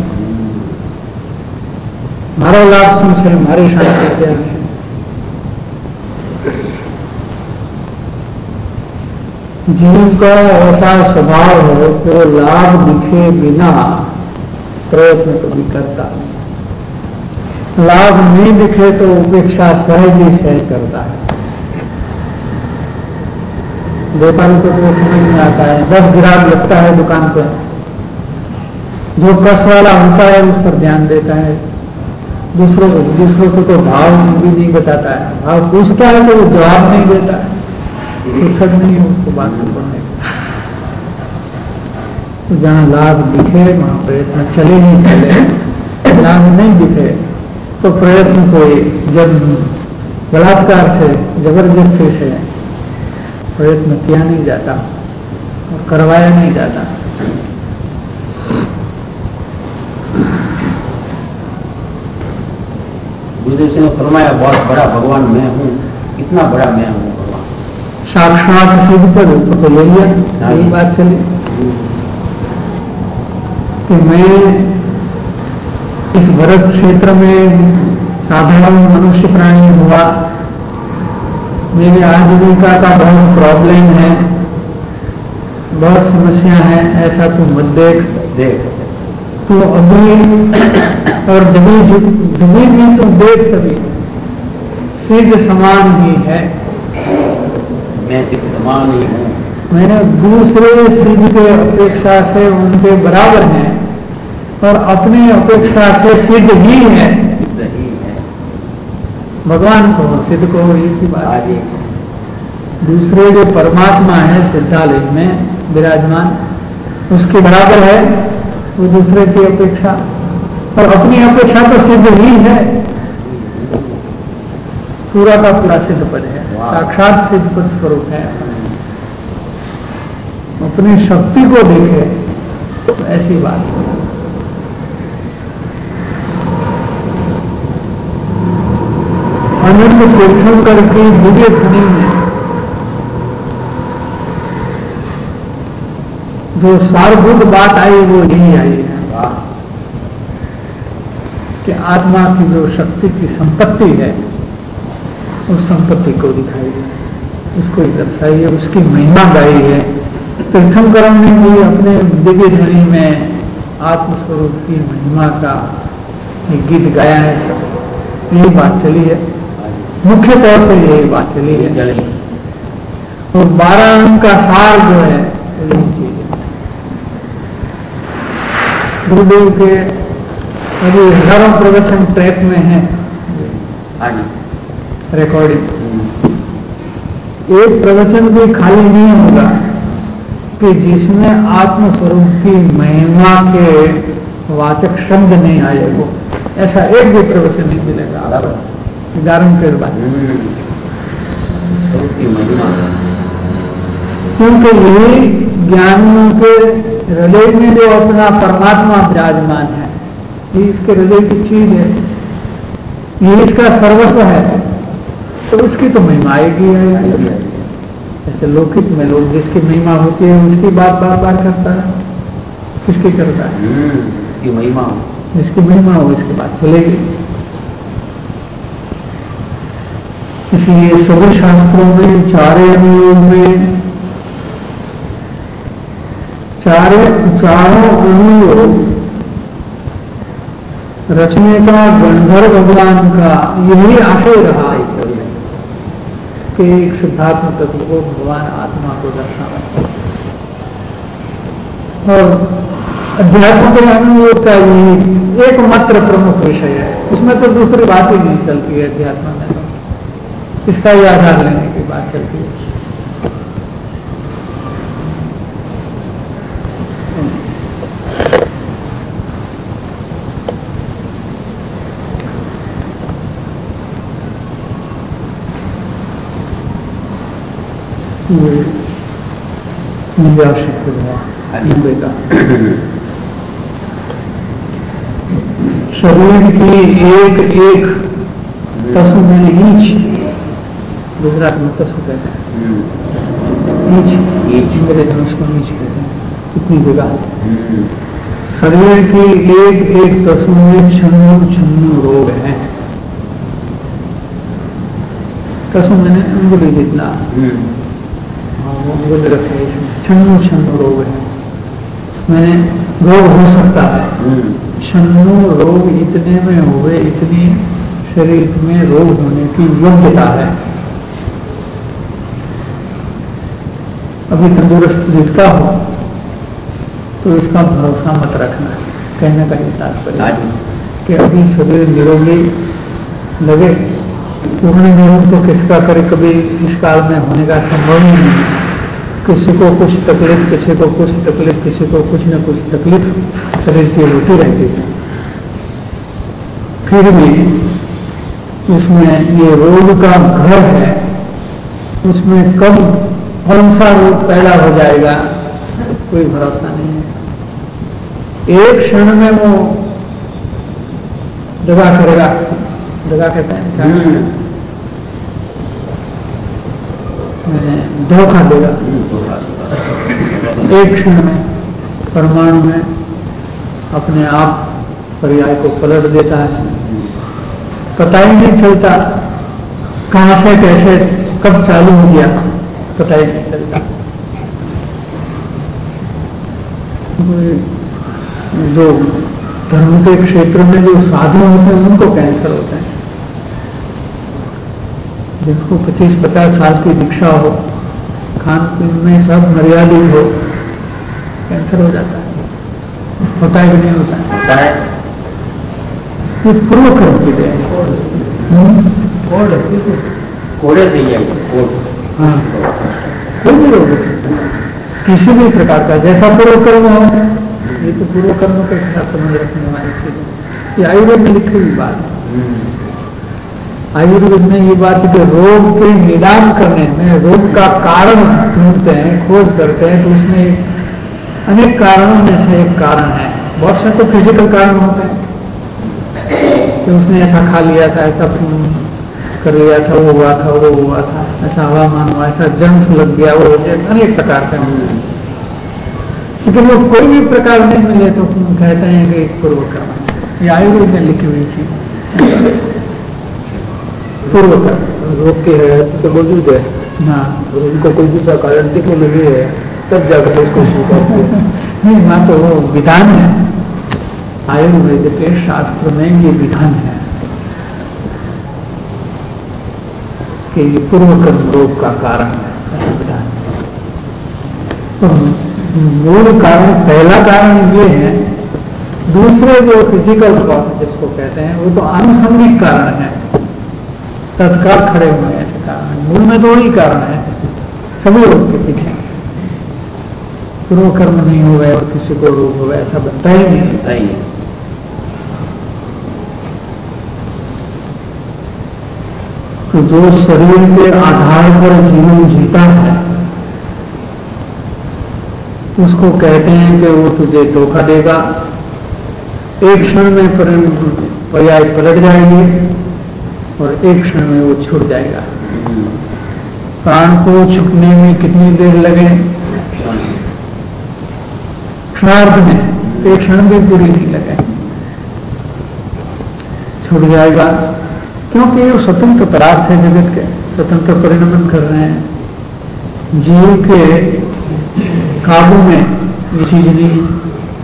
મારો લાભ શું છે, મારી શાંતિ ક્યાં છે। जीव का ऐसा स्वभाव है कि वो लाभ दिखे बिना प्रयत्न कभी करता नहीं, लाभ नहीं दिखे तो उपेक्षा सहज ही सहज करता है। व्यापारी को तो समझ में आता है, दस ग्राहक लगता है दुकान पर, जो कस वाला होता है उस पर ध्यान देता है, दूसरों को दूसरों को तो भाव भी नहीं बताता है, भाव पूछता है तो वो जवाब नहीं देता है, फुर्सत नहीं है उसको बात में पढ़ने की। तो जहाँ लाभ दिखे वहाँ प्रयत्न चले नहीं चले, लाभ नहीं दिखे तो प्रयत्न कोई जब बलात्कार से जबरदस्ती से प्रयत्न किया नहीं जाता और करवाया नहीं जाता। गुरुदेव सिंह ने फरमाया बहुत बड़ा भगवान मैं हूँ, कितना बड़ा मैं हूँ भगवान, साक्षात सिद्ध पर तो ले लिया, यही बात चली कि मैं इस भरत क्षेत्र में साधारण मनुष्य प्राणी हुआ, मेरी आजीविका का बहुत प्रॉब्लम है, बहुत समस्या है, ऐसा तू मत देख देख तो अभी और जभी जभी भी तो देख तभी सिद्ध समान ही है, मैं सिद्ध समान ही हूँ, मैंने दूसरे सिद्ध के अपेक्षा से उनके बराबर है और अपनी अपेक्षा से सिद्ध ही है, सिद्ध ही है। भगवान को सिद्ध को एक ही बात है। दूसरे जो परमात्मा है सिद्धालय में विराजमान, उसके बराबर है वो दूसरे की अपेक्षा, और अपनी अपेक्षा तो सिद्ध ही है, पूरा का पूरा सिद्ध पद है, साक्षात सिद्ध पद स्वरूप है। अपनी शक्ति को देखे तो ऐसी बात है। अनंत तीर्थंकर की दिव्य ध्वनि में जो सारभूत बात आई वो यही आई है कि आत्मा की जो शक्ति की संपत्ति है उस संपत्ति को दिखाई है, उसको ही दर्शाई है, उसकी महिमा गाई है। तीर्थंकरों ने भी अपने दिव्य ध्वनि में आत्मस्वरूप की महिमा का ये गीत गाया है। सब यही बात चली है, मुख्य तौर से यही बात चली है। और बारह अंक का सार जो है यही चीज है। गुरुदेव के अभी हजारों प्रवचन ट्रैक में है रिकॉर्डिंग। एक प्रवचन भी खाली नहीं होगा कि जिसमें आत्मस्वरूप की महिमा के वाचक शब्द नहीं आए हो, ऐसा एक भी प्रवचन नहीं मिलेगा। गारंटेड बात। क्योंकि यही ज्ञानियों के हृदय में जो अपना परमात्मा विराजमान है, ये इसके हृदय की चीज है, ये इसका सर्वस्व है, तो उसकी तो महिमा आएगी है। ऐसे लौकिक में लोग जिसकी महिमा होती है उसकी बात बार बार करता है, किसकी करता है? जिसकी महिमा हो, जिसकी महिमा हो इसकी बात चलेगी। इसलिए सभी शास्त्रों में चारे अनुयोग में चारे चारों अनुयोग रचने का गंधर्व भगवान का यही आशय रहा कि एक शुद्धात्म तत्व को भगवान आत्मा को दर्शाना। और अध्यात्म के अनुयोग का यही एकमात्र प्रमुख विषय है, उसमें तो दूसरी बात ही नहीं चलती है। अध्यात्म में तो इसका ही आधार लेने की बात चलती है। शरीर की एक एक तसु में ईंच, गुजरात में तसु कहते हैं, ईंच मेरे धनुष को ईंच कहते हैं, कितनी जगह। शरीर की एक एक तसु में छन्नु छन्नु रोग है। तसु मैंने अंगुली जितना अंगुल रखे, इसमें छन्नु छन्नु रोग है। मैंने रोग हो सकता है, छन्नु रोग इतने में हुए, इतनी शरीर में रोग होने की योग्यता है। अभी तंदुरुस्त दिखता हो तो इसका भरोसा मत रखना। कहने का ये तात्पर्य कि अभी शरीर निरोगी लगे, पूर्ण निरोग तो किसका करे, कभी इस काल में होने का संभव ही नहीं है। किसी को कुछ तकलीफ, किसी को कुछ तकलीफ, किसी को कुछ न कुछ तकलीफ शरीर की होती रहती है। फिर भी उसमें ये रोग का घर है, उसमें कब कौन सा रोग पैदा हो जाएगा कोई भरोसा नहीं है। एक क्षण में वो दगा करेगा, दगा कहते हैं क्या, धोखा देगा। एक क्षण में परमाणु में अपने आप पर्याय को पलट देता है, पता ही नहीं चलता कहां से कैसे कब चालू हो गया, पता ही नहीं चलता। जो धर्म के क्षेत्र में जो साधु होते हैं उनको कैंसर होता है। जिनको पच्चीस पचास साल की दीक्षा हो, खान पीन में सब मर्यादित हो, कैंसर हो जाता है। होता है कि नहीं होता है? होता है। ये पूर्व कर्म की देन है। कोड़े से ही हाँ, कोई भी रोग हो सकता है किसी भी प्रकार का, जैसा पूर्व कर्म हो। ये तो पूर्व कर्म के खिलाफ समझ रखने वाली चीज है। ये आयुर्वेद में लिखी हुई बात है। आयुर्वेद में ये बात है कि रोग के निदान करने में, रोग का कारण ढूंढते हैं, खोज करते हैं, तो उसमें अनेक कारणों में से एक कारण है। बहुत से तो फिजिकल कारण होते हैं कि उसने ऐसा खा लिया था, ऐसा कर लिया था, वो हुआ था, वो हुआ था, ऐसा हवामान हुआ, ऐसा जंस लग गया, वो हो गया, अनेक प्रकार के। लेकिन वो कोई भी प्रकार नहीं मिले तो कहते हैं कि पूर्व कर्म। ये आयुर्वेद में लिखी हुई चीज पूर्व कर्म। रोग के है तो मौजूद है ना, उनको कोई दूसरा कारण दिखने नहीं है, तब जाकर उसको स्वीकार किया। नहीं, वहाँ तो वो विधान है, आयुर्वेद के शास्त्र में ये विधान है कि ये पूर्व कर्म रोग का कारण है, ऐसा विधान है। तो मूल कारण, पहला कारण ये है। दूसरे जो फिजिकल कॉज जिसको कहते हैं वो तो आनुषंगिक कारण है, तत्काल खड़े हुए ऐसे कारण। मूल में तो वही कारण है सभी रोग के पीछे। पूर्व कर्म नहीं हो गए और किसी को रोग हो गया ऐसा बनता ही नहीं। तो जो शरीर के आधार पर जीवन जीता है उसको कहते हैं कि वो तुझे धोखा देगा, एक क्षण में पर्याय पलट जाएगी और एक क्षण में वो छूट जाएगा। प्राण को छूटने में कितनी देर लगे? क्षणार्ध में, एक क्षण भी पूरी नहीं लगे, छूट जाएगा। क्योंकि ये स्वतंत्र पदार्थ है, जगत के स्वतंत्र परिणमन कर रहे हैं। जीव के काबू में ये चीज नहीं है।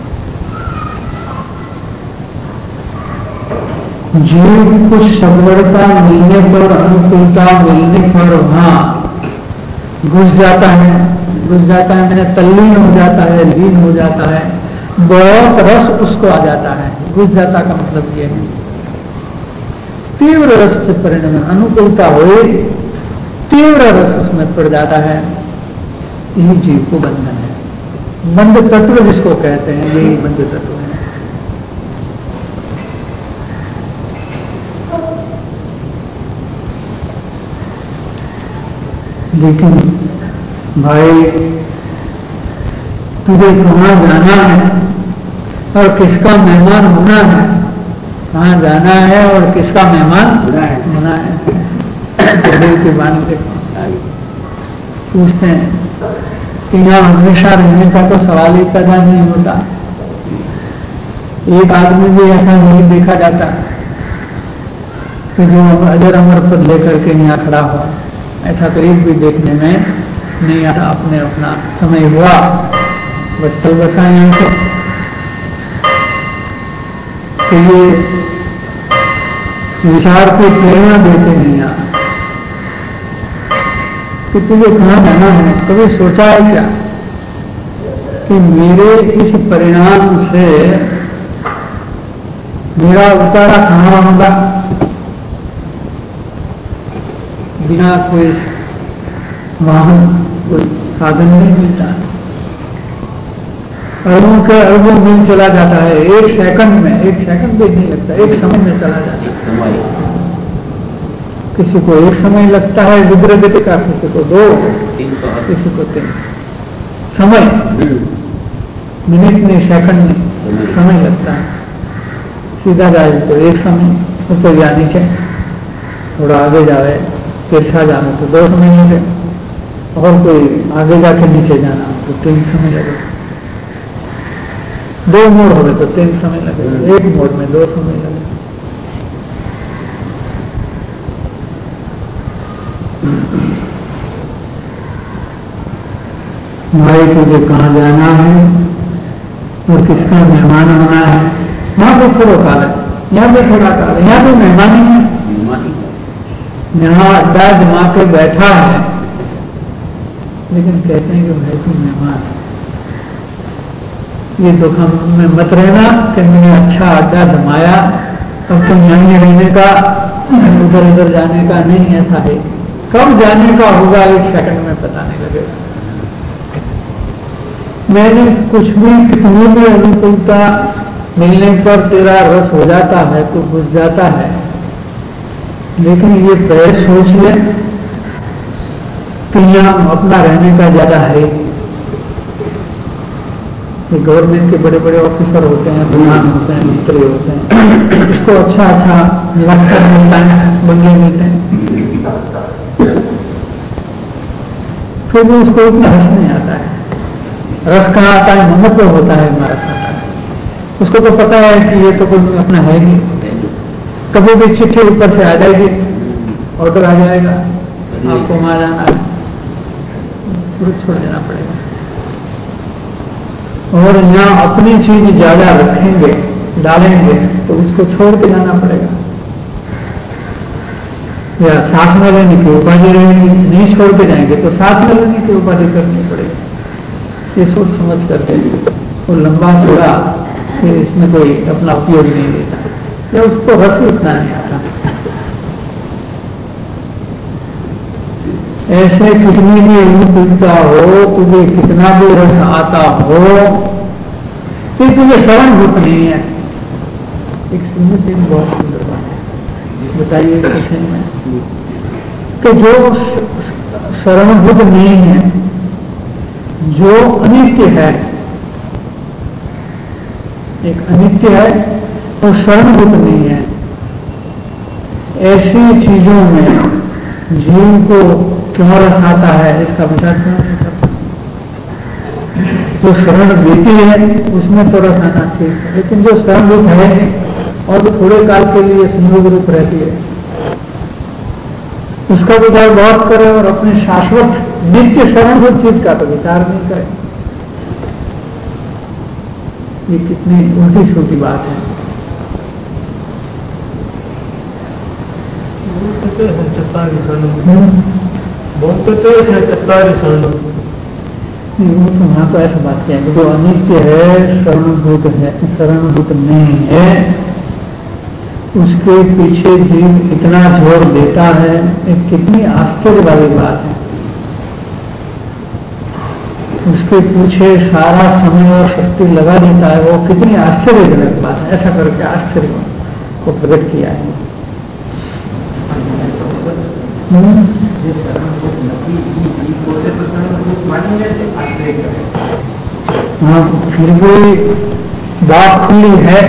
जीव कुछ सगवड़ता मिलने पर, अनुकूलता मिलने पर वहां घुस जाता है, घुस जाता है मैंने तल्लीन हो जाता है, लीन हो जाता है, बहुत रस उसको आ जाता है। घुस जाता का मतलब ये है तीव्र रस से परिणमन, अनुकूलता हुई तीव्र रस उसमें पड़ जाता है। यही जीव को बंधन है। बंध तत्व जिसको कहते हैं यही बंध तत्व है। लेकिन भाई तुझे कहाँ जाना है और किसका मेहमान होना है, कहाँ जाना है और किसका मेहमान होना है। दिल की वाणी देखो, पूछते हैं कि यहाँ हमेशा रहने का तो सवाल ही पैदा नहीं होता। एक आदमी भी ऐसा नहीं देखा जाता कि जो अजर अमर पद लेकर के यहाँ खड़ा हो, ऐसा करीब भी देखने में नहीं आता। अपने अपना समय हुआ बस चल बसा यहाँ से। तो ये विचार को प्रेरणा देते हैं यहाँ कि तुझे कहाँ जाना है। कभी सोचा है क्या कि मेरे इस परिणाम से मेरा उतारा कहाँ होगा? बिना कोई वाहन, कोई साधन नहीं मिलता, अरबों के अरबों में चला जाता है। एक सेकंड में, एक सेकंड भी नहीं लगता, एक समय में चला जाता है। समय किसी को एक समय लगता है विद्रगति का, किसी को दो, किसी को तीन। समय मिनट नहीं, सेकंड नहीं, समय लगता है। सीधा जाए तो एक समय, ऊपर या नीचे, थोड़ा आगे जाए, तिरछा जाना तो दो समय लगे, और कोई आगे जाके नीचे जाना तो तीन समय लगे। दो मोड़ हो गए तो तीन समय लगे, एक मोड़ में दो समय लगे। भाई तुझे कहाँ जाना है और किसका मेहमान होना है? वहां भी थोड़ा काल है, यहाँ भी थोड़ा काल है, यहाँ भी मेहमान ही है। यहाँ अड्डा जमा के बैठा है, लेकिन कहते हैं कि भाई तुम मेहमान, ये दुखम में मत रहना कि मैंने अच्छा अड्डा जमाया अब तुम यहीं रहने का, उधर उधर जाने का नहीं। ऐसा है, कब जाने का होगा एक सेकंड में पता नहीं लगेगा। मैंने कुछ भी, कितनी भी अनुकूलता मिलने पर तेरा रस हो जाता है तो घुस जाता है। लेकिन ये पहले सोच ले कि यहाँ अपना रहने का ज्यादा है। ये गवर्नमेंट के बड़े बड़े ऑफिसर होते हैं, प्रधान होते हैं, मंत्री होते हैं, इसको अच्छा अच्छा निवास मिलता है, बंगले मिलते हैं, फिर भी उसको इतना हंस नहीं आता है। रस कहाँ आता है? महत्व होता है हमारा साथ। उसको तो पता है कि ये तो कोई अपना है नहीं, कभी भी चिट्ठी ऊपर से आ जाएगी, ऑर्डर आ जाएगा, आपको वहां जाना है, छोड़ देना पड़ेगा। और यहाँ अपनी चीज ज्यादा रखेंगे, डालेंगे तो उसको छोड़ के जाना पड़ेगा, या साथ में लेने की उपाधि रहेगी, नहीं छोड़ के जाएंगे तो साथ में लेने की उपाधि करनी पड़ेगी। ये सोच समझ करके वो लंबा चौड़ा फिर इसमें कोई अपना उपयोग नहीं देता, या उसको रस उतना नहीं आता। ऐसे कितनी भी पीता हो, तुझे कितना भी रस आता हो, फिर तुझे शरण भूत नहीं है। एक स्मृति में बहुत सुंदर बात है, बताइए किसी में कि जो शरणभूत नहीं है, जो अनित्य है, एक अनित्य है और शरणभूत नहीं है, ऐसी चीजों में जीव को क्यों रस आता है, इसका विचार क्यों नहीं करता। जो शरण देती है उसमें तो रस आना ठीक है, लेकिन जो शरणभूत है और वो थोड़े काल के लिए संयोग रूप रहती है, उसका विचार बहुत करे और अपने शाश्वत नित्य शरणभूत चीज का तो विचार नहीं करे। ये कितनी उल्टी सूटी बात है। बोलते तो ऐसे चत्तारी शरण, वो तो वहां तो ऐसा बात किया कि जो अनित्य है, शरणभूत है, शरणभूत नहीं है, उसके पीछे जीव इतना जोर देता है, एक कितनी आश्चर्य वाली बात है। उसके पीछे सारा समय और शक्ति लगा देता है, वो कितनी आश्चर्यजनक बात है। ऐसा करके आश्चर्य को प्रकट किया है। हाँ, फिर भी बात खुली है,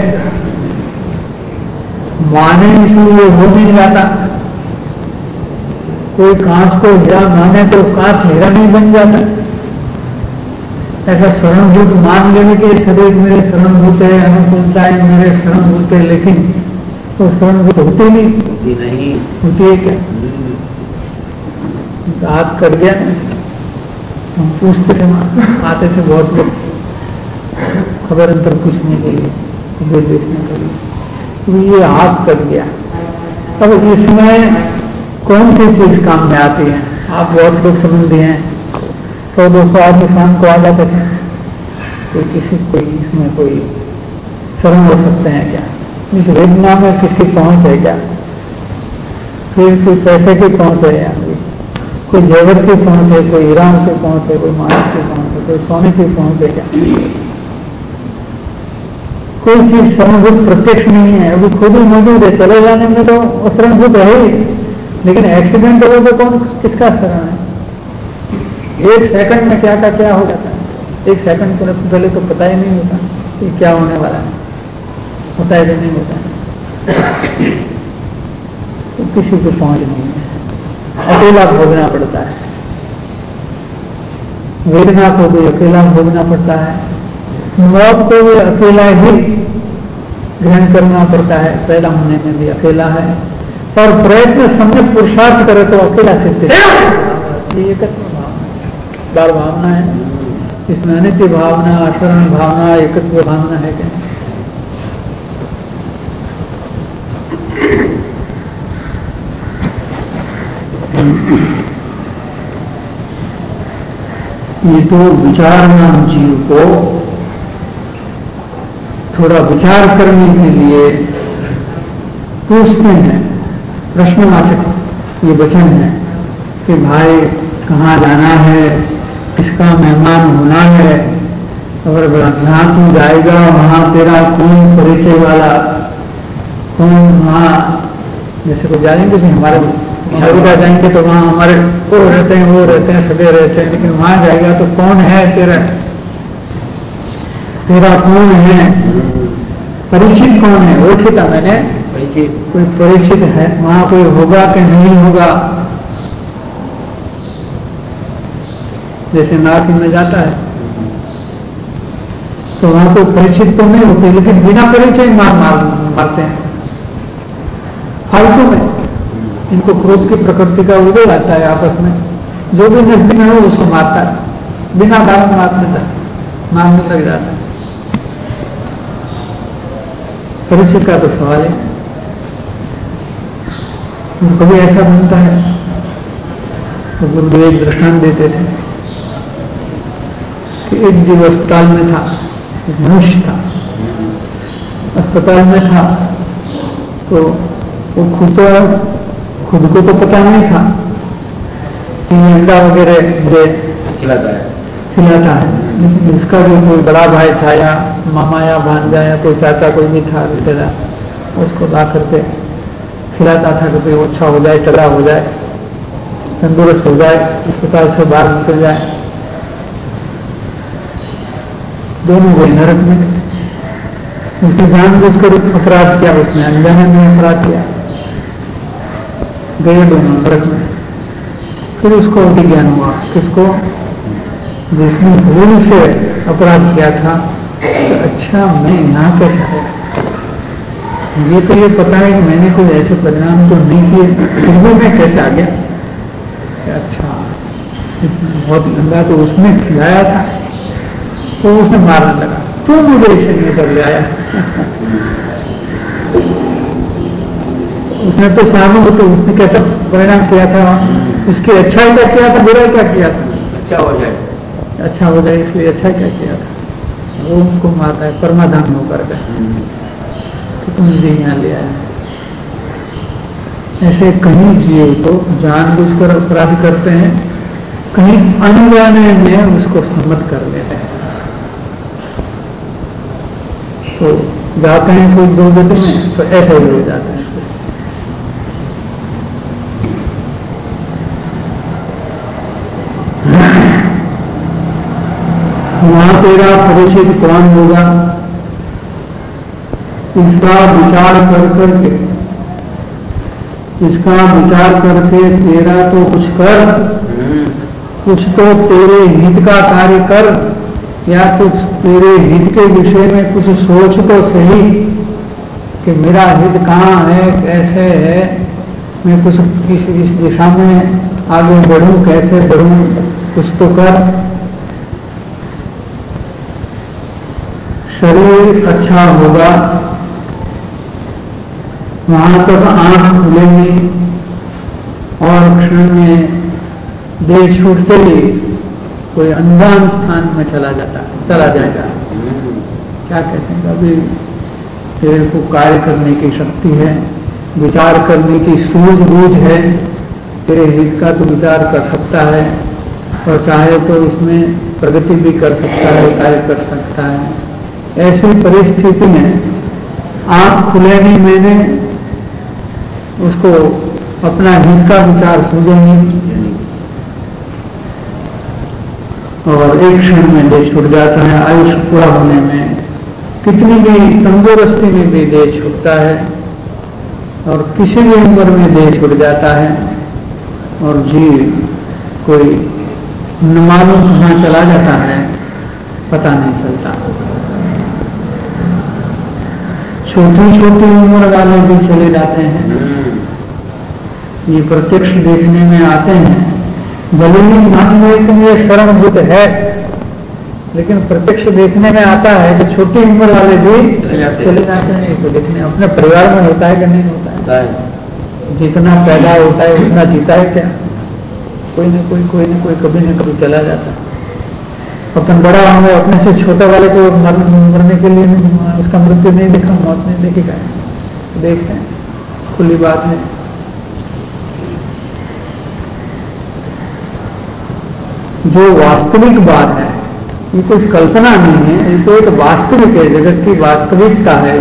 माने इसलिए हो नहीं जाता। कोई कांच को हीरा माने तो कांच हीरा नहीं बन जाता। ऐसा शरणभूत मान लेने के शरीर मेरे शरणभूत है, अनुकूलता है मेरे शरणभूत है, लेकिन तो शरणभूत होते नहीं, नहीं होती है क्या? बात कर गया, हम पूछते थे, आते थे बहुत लोग खबर अंतर पूछने के लिए, खबर देखने के लिए, तो ये हाथ कर गया। अब इसमें कौन सी चीज काम में आती है? आप बहुत लोग संबंधी हैं, सौ दो सौ आदमी शाम को आ जाते थे, तो किसी कोई इसमें कोई शरण हो सकते हैं क्या? इस वेदना में किसकी पहुंच है क्या? फिर कोई पैसे की पहुंच है, या कोई जेवर की पहुंच है, कोई हीरा की पहुंच है, कोई मानस की पहुंच है, कोई सोने की पहुंच है क्या? कोई चीज शरणभूत प्रत्यक्ष नहीं है। अभी खुद ही मौजूद है, चले जाने में तो शरणभूत है ही, लेकिन एक्सीडेंट हो तो कौन किसका शरण है? एक सेकंड में क्या का क्या हो जाता है। एक सेकंड को पहले तो पता ही नहीं होता कि क्या होने वाला है, पता ही नहीं होता है, तो किसी को पहुंच नहीं है, अकेला भोगना पड़ता है। वेदना को भी अकेला भोगना पड़ता है, मौत को भी अकेला ही ग्रहण करना पड़ता है, पैदा होने में भी अकेला है, और प्रयत्न समय पुरुषार्थ करे तो अकेला सिद्ध है। ये बार भावना है, इसमें अनित्य भावना, आचरण भावना, एकत्व भावना है क्या? ये तो विचारमान जीव को थोड़ा विचार करने के लिए पूछते हैं, प्रश्नवाचक ये वचन है कि भाई कहाँ जाना है, किसका मेहमान होना है, अगर जहाँ तू जाएगा वहाँ तेरा कौन परिचय वाला, कौन वहाँ, जैसे को जाएंगे जैसे हमारे अमेरिका जाएंगे तो वहाँ हमारे वो रहते हैं, वो रहते हैं, सगे रहते हैं, लेकिन वहाँ जाएगा तो कौन है तेरा, तेरा कौन है, परिचित कौन है, ओळखिता मैंने कोई परिचित है, वहाँ कोई होगा कि नहीं होगा। जैसे नाक में जाता है तो वहां कोई परिचित तो नहीं होते, लेकिन बिना परिचय मार मार मारते हैं फालतू में। इनको क्रोध की प्रकृति का उदय आता है आपस में, जो भी नजदीक में हो उसको मारता है, बिना बात मारने तक मारने लग जाता है। परिचय का तो सवाल है। तो कभी ऐसा बनता है तो गुरुदेव एक दृष्टांत देते थे कि एक जीव अस्पताल में था, एक मनुष्य था, अस्पताल में था, तो वो खुद तो खुद को तो पता नहीं था कि अंडा वगैरह दे खिलाता है खिलाता है, लेकिन इसका जो कोई बड़ा भाई था या मामा या भांजा या कोई चाचा कोई भी था रिश्तेदार, उसको ला करके खिलाता था कि भाई वो अच्छा हो जाए, टला हो जाए, तंदुरुस्त हो जाए, अस्पताल से बाहर निकल जाए। दोनों गए नरक में। उसने जानबूझकर अपराध किया, उसने अनजाने में अपराध किया, गए दोनों नरक में। फिर उसको ज्ञान हुआ, किसको? जिसने भूल से अपराध किया था, तो अच्छा मैं यहाँ कैसे आया, ये तो ये पता है कि मैंने कोई ऐसे परिणाम तो नहीं किए, फिर भी मैं कैसे आ गया। अच्छा इसने बहुत लंबा तो उसने खिलाया था, तो उसने मारने लगा, तो मुझे इसे लेकर ले आया। उसने तो सहानुभूति, तो उसने कैसा परिणाम किया था, उसकी अच्छाई क्या किया था, बुराई क्या किया था, अच्छा हो जाए, अच्छा हो जाए इसलिए अच्छा क्या किया था, वो उनको मारता है परमाधाम होकर के, तो तुम मुझे यहाँ ले आया। ऐसे कहीं जीव तो जानबूझकर अपराध करते हैं, कहीं अनजाने में उसको सम्मत कर लेते हैं, तो जाते हैं कोई दुर्गति में, तो ऐसे ही हो जाते हैं। वहां तेरा परिचित कौन होगा, इसका विचार कर करके इसका विचार करके तेरा तो कुछ कर, कुछ तो तेरे हित का कार्य कर, या तो तेरे हित के विषय में कुछ सोच तो सही कि मेरा हित कहाँ है, कैसे है, मैं कुछ किसी इस दिशा में आगे बढ़ूं, कैसे बढ़ूं, कुछ तो कर। शरीर अच्छा होगा, वहां तक आंख खुलेगी और क्षण में देह छूटते ही कोई अनजान स्थान में चला जाता चला जाएगा। क्या कहते हैं, अभी तेरे को कार्य करने की शक्ति है, विचार करने की सूझबूझ है, तेरे हित का तो विचार कर सकता है और चाहे तो इसमें प्रगति भी कर सकता है, कार्य कर सकता है। ऐसी परिस्थिति में आंख खुलेगी, मैंने उसको अपना हित का विचार सूझेंगे और एक क्षण में देह छूट जाता है। आयुष पूरा होने में कितनी भी तंदुरुस्ती में भी देह छूटता है और किसी भी उम्र में देह छूट जाता है और जीव कोई न मालूम कहाँ चला जाता है, पता नहीं चलता। छोटी छोटी उम्र वाले भी चले जाते हैं, ये प्रत्यक्ष देखने में आते हैं। भले ही मान लो कि ये शरणभूत है, लेकिन प्रत्यक्ष देखने में आता है कि छोटी उम्र वाले भी चले जाते हैं। तो देखने अपने परिवार में होता है कि नहीं होता है, जितना पैदा होता है उतना जीता है क्या, कोई न कोई कोई न कोई कभी न कभी चला जाता है। अपन बड़ा होंगे, अपने से छोटे वाले को मर, मरने के लिए उसका मृत्यु नहीं देखा, मौत नहीं देखेगा, देखते हैं, खुली बात है। जो वास्तविक बात है, ये कोई कल्पना नहीं है, ये तो एक वास्तविक है, जगत की वास्तविकता है।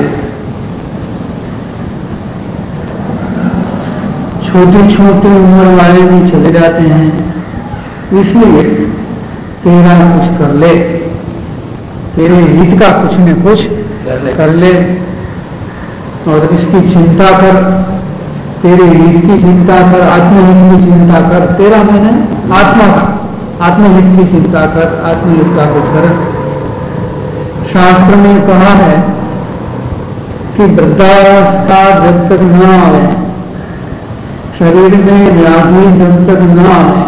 छोटी छोटी उम्र वाले भी चले जाते हैं, इसलिए तेरा कुछ कर ले, तेरे हित का कुछ न कुछ कर ले, कर ले और इसकी चिंता कर, तेरे हित की चिंता कर, आत्महित की चिंता कर। तेरा मैंने आत्मा का, आत्महित की चिंता कर, आत्महित का कुछ कर। शास्त्र में कहा है कि वृद्धावस्था जब तक न आवे, शरीर में व्याधि जब तक न आवे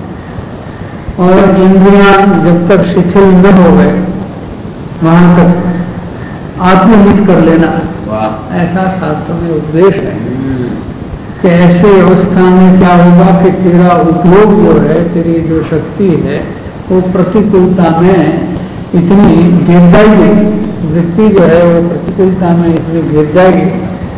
और इंद्रियां जब तक शिथिल न हो गए, वहां तक आत्महित कर लेना। वाह। ऐसा शास्त्र में उपदेश है कि ऐसे अवस्था में क्या होगा कि तेरा उपयोग जो है, तेरी जो शक्ति है, वो प्रतिकूलता में इतनी गिर जाएगी, वृत्ति जो है वो प्रतिकूलता में इतनी गिर जाएगी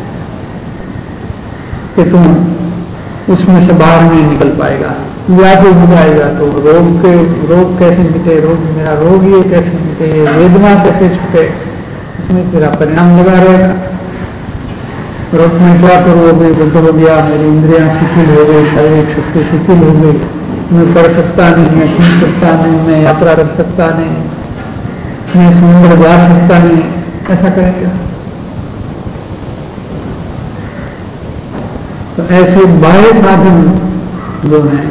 कि तुम उसमें से बाहर नहीं निकल पाएगा। व्याधि हो जाएगा तो रोग के रोग कैसे मिटे, रोग मेरा रोग ये कैसे मिटे, ये वेदना कैसे छूटे, उसमें तेरा परिणाम लगा रहेगा। रोग में क्या करो, मैं बुद्ध हो गया, मेरी इंद्रियां शिथिल हो गई, शारीरिक शक्ति शिथिल हो गई, मैं पढ़ सकता नहीं, मैं सुन सकता नहीं, मैं यात्रा कर सकता नहीं, मैं समुद्र जा सकता नहीं, ऐसा करेगा। तो ऐसे बाह्य साधन जो है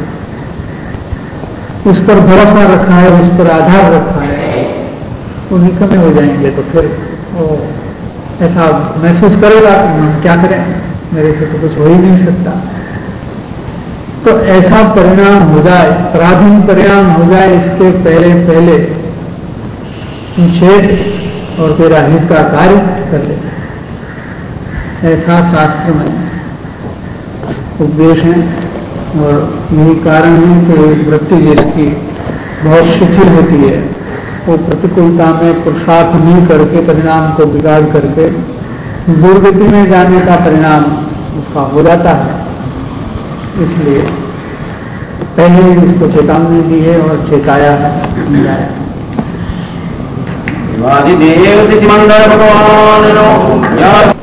उस पर भरोसा रखा है, उस पर आधार रखा है, वो निकम्मे हो जाएंगे। तो फिर वो ऐसा महसूस करेगा कि हम क्या करें, मेरे से तो कुछ हो ही नहीं सकता। तो ऐसा परिणाम हो जाए, पराधीन परिणाम हो जाए, इसके पहले पहले तुम छेद और तेरा हित का कार्य कर ले, ऐसा शास्त्र में उपदेश है। और यही कारण है कि वृत्ति जिसकी बहुत शिथिल होती है, वो प्रतिकूलता में पुरुषार्थ नहीं करके परिणाम को बिगाड़ करके दुर्गति में जाने का परिणाम उसका हो जाता है। इसलिए पहले ही उसको चेतावनी दी है और चेताया है, समझाया। वादिदेव भगवान